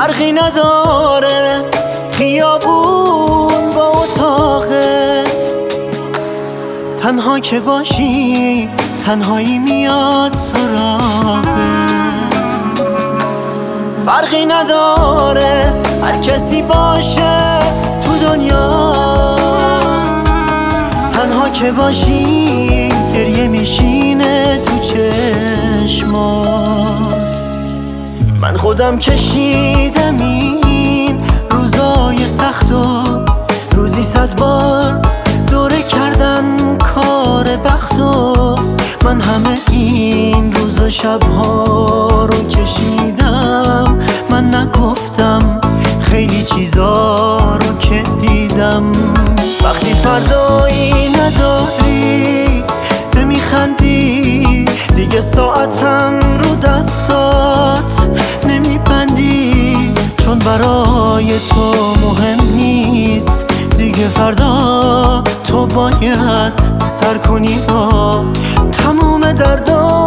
فرقی نداره خیابون با اتاقت، تنها که باشی تنهایی میاد سراغت. فرقی نداره هر کسی باشه تو دنیا، تنها که باشی گریه میشینه تو چشمات. من خودم کشیدم این روزای سختو، روزی 100 بار دوره کردن کار بختو. من همه این روز و شبها رو کشیدم، من نگفتم خیلی چیزا رو که دیدم. وقتی فردایی نداری نمیخندی، دیگه ساعتم رو دستات نمیبندی، چون برای تو مهم نیست دیگه. فردا تو باید سر کنی با تموم دردا.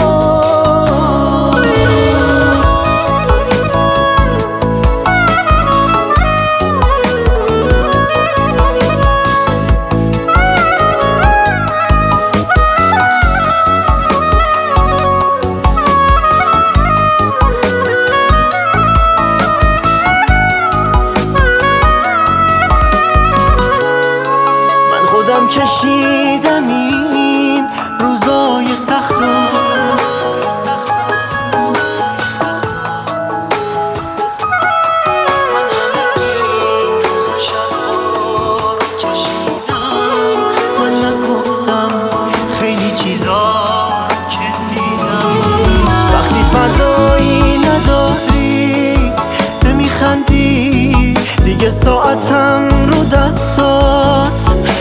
کشیدم این روزای سختو، من همه این روزا شبها رو کشیدم، من نگفتم خیلی چیزا که دیدم. وقتی فردایی نداری نمیخندی، دیگه ساعتم رو دستات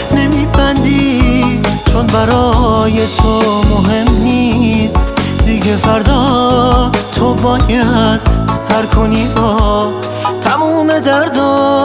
چون برای تو مهم نیست دیگه. فردا تو باید سر کنی با تموم دردا.